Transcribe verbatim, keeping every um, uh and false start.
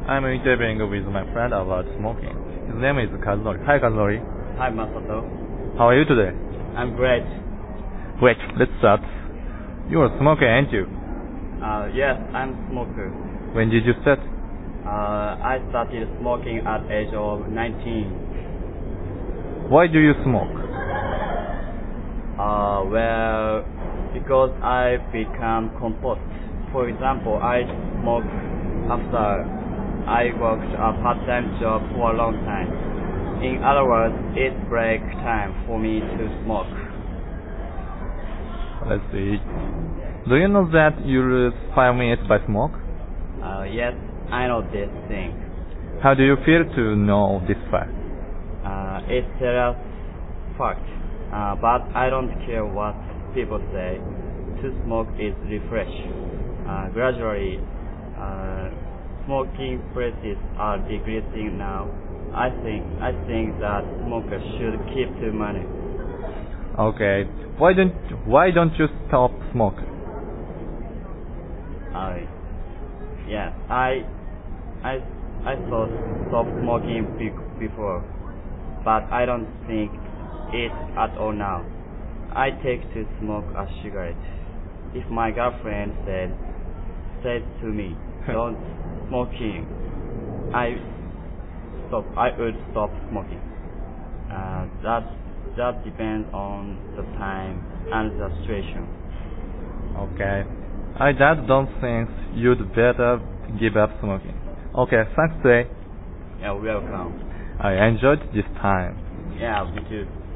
I'm interviewing with my friend about smoking. His name is Kazunori. Hi, Kazunori. Hi, Masato. How are you today? I'm great. Great, let's start. You're a smoker, aren't you? Uh, yes, I'm a smoker. When did you start? Uh, I started smoking at age of nineteen. Why do you smoke? Uh, well, because I become composed. For example, I smoke after I worked a part-time job for a long time. In other words, it's break time for me to smoke. Let's see. Do you know that you lose five minutes by smoke? Uh, yes, I know this thing. How do you feel to know this fact? Uh, it's a fact, uh, but I don't care what people say. To smoke is refresh. Uh, gradually, uh, smoking prices are decreasing now. I think I think that smokers should keep the money. Okay. Why don't Why don't you stop smoking? I yeah I I I thought stop smoking be- before, but I don't think it at all now. I take to smoke a cigarette. If my girlfriend said said to me, "Don't smoking," I stop. I would stop smoking. Uh, that that depends on the time and the situation. Okay. I just don't think you'd better give up smoking. Okay, thanks, Jay. Yeah, welcome. I enjoyed this time. Yeah, me too.